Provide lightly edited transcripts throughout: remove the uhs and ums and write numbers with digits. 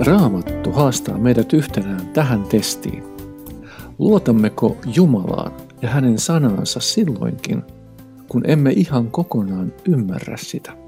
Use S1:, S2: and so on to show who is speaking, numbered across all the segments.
S1: Raamattu haastaa meidät yhtenään tähän testiin. Luotammeko Jumalaan ja hänen sanaansa silloinkin, kun emme ihan kokonaan ymmärrä sitä?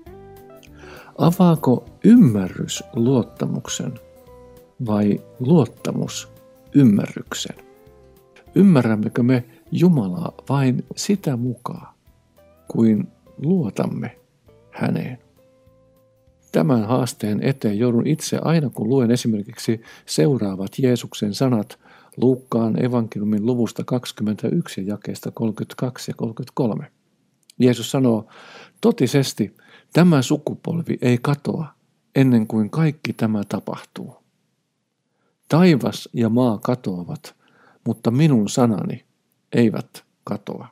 S1: Avaako ymmärrys luottamuksen vai luottamus ymmärryksen? Ymmärrämmekö me Jumalaa vain sitä mukaan, kuin luotamme häneen? Tämän haasteen eteen joudun itse aina, kun luen esimerkiksi seuraavat Jeesuksen sanat Luukkaan evankeliumin luvusta 21 ja jakeesta 32 ja 33. Jeesus sanoo, totisesti tämä sukupolvi ei katoa ennen kuin kaikki tämä tapahtuu. Taivas ja maa katoavat, mutta minun sanani eivät katoa.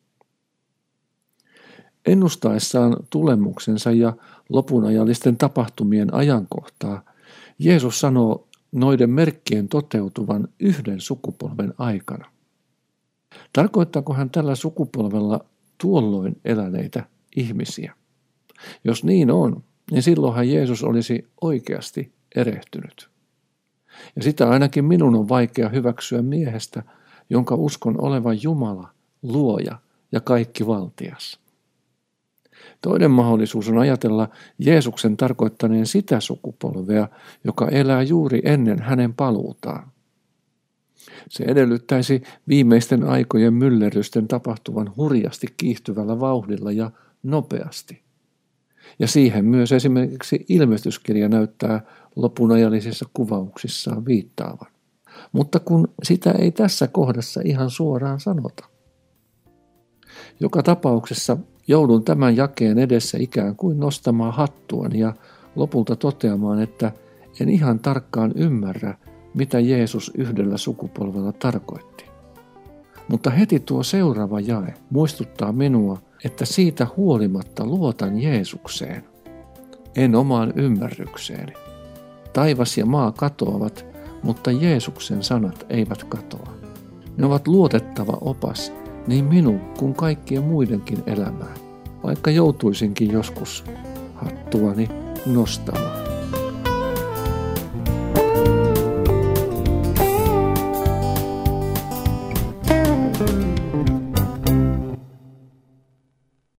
S1: Ennustaessaan tulemuksensa ja lopunajallisten tapahtumien ajankohtaa, Jeesus sanoo noiden merkkien toteutuvan yhden sukupolven aikana. Tarkoittaako hän tällä sukupolvella tuolloin eläneitä ihmisiä? Jos niin on, niin silloinhan Jeesus olisi oikeasti erehtynyt. Ja sitä ainakin minun on vaikea hyväksyä miehestä, jonka uskon olevan Jumala, luoja ja kaikki valtias. Toinen mahdollisuus on ajatella Jeesuksen tarkoittaneen sitä sukupolvea, joka elää juuri ennen hänen paluutaan. Se edellyttäisi viimeisten aikojen myllerrysten tapahtuvan hurjasti kiihtyvällä vauhdilla ja nopeasti. Ja siihen myös esimerkiksi ilmestyskirja näyttää lopunajallisissa kuvauksissaan viittaavan. Mutta kun sitä ei tässä kohdassa ihan suoraan sanota. Joka tapauksessa joudun tämän jakeen edessä ikään kuin nostamaan hattuani ja lopulta toteamaan, että en ihan tarkkaan ymmärrä, mitä Jeesus yhdellä sukupolvella tarkoitti. Mutta heti tuo seuraava jae muistuttaa minua, että siitä huolimatta luotan Jeesukseen, en omaan ymmärrykseeni. Taivas ja maa katoavat, mutta Jeesuksen sanat eivät katoa. Ne ovat luotettava opas niin minun kuin kaikkien muidenkin elämään, vaikka joutuisinkin joskus hattuani nostamaan.